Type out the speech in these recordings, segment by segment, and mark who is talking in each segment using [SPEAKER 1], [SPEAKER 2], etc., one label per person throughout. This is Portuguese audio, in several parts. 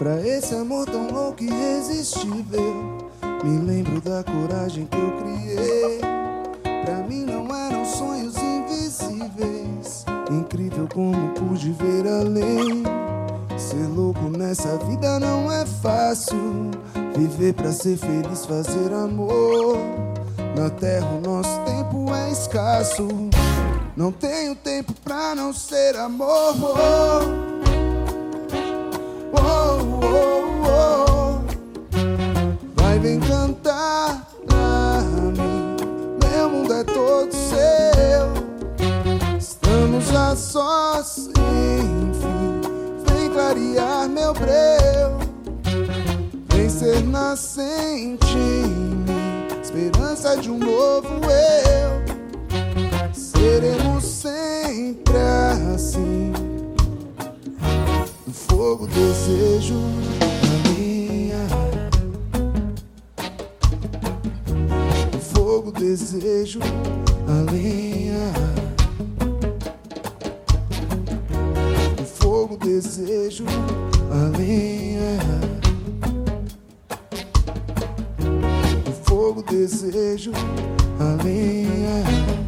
[SPEAKER 1] Pra esse amor tão louco e irresistível, me lembro da coragem que eu criei. Pra mim não eram sonhos invisíveis, incrível como pude ver além. Ser louco nessa vida não é fácil, viver pra ser feliz, fazer amor. Na terra o nosso tempo é escasso, não tenho tempo pra não ser amor. Vai, vem cantar pra mim, meu mundo é todo seu. Estamos a sós, enfim, vem clarear meu breu. Vem ser nascente em mim, esperança de um novo eu. Seremos sempre assim, no fogo desejo a linha, no fogo desejo a linha, no fogo desejo a linha, no fogo desejo a linha.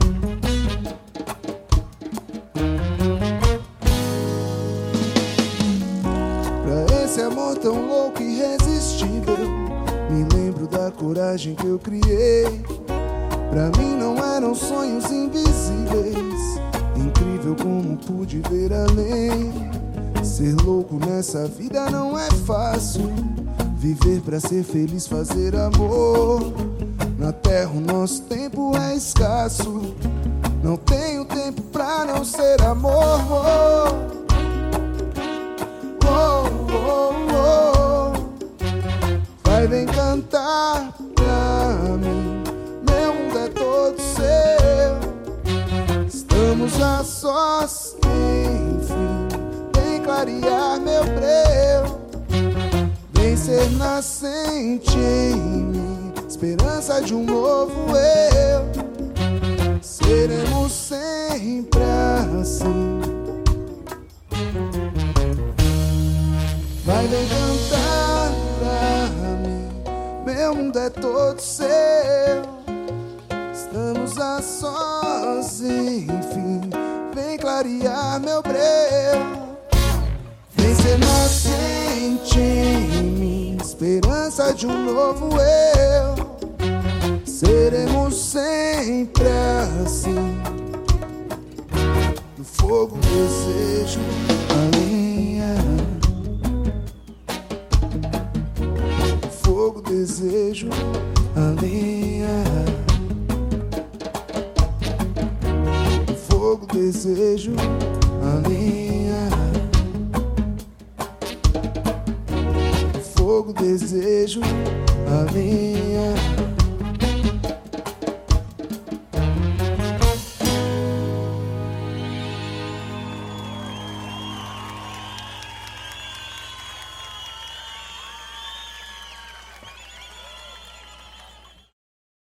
[SPEAKER 1] Esse amor tão louco e irresistível, me lembro da coragem que eu criei. Pra mim não eram sonhos invisíveis, incrível como pude ver além. Ser louco nessa vida não é fácil, viver pra ser feliz, fazer amor. Na terra o nosso tempo é escasso, não tenho tempo pra não ser amor. Vai, vem cantar pra mim, meu mundo é todo seu. Estamos a sós, enfim, vem clarear meu breu. Vem ser nascente em mim, esperança de um novo eu. Seremos sempre assim. Vai, vem cantar pra mim, meu mundo é todo seu. Estamos a sós, enfim, vem clarear meu breu. Vem ser nascente em mim, esperança de um novo eu. Seremos sempre assim, no fogo desejo a linha, no fogo desejo a linha, no fogo desejo a linha, no fogo desejo a linha.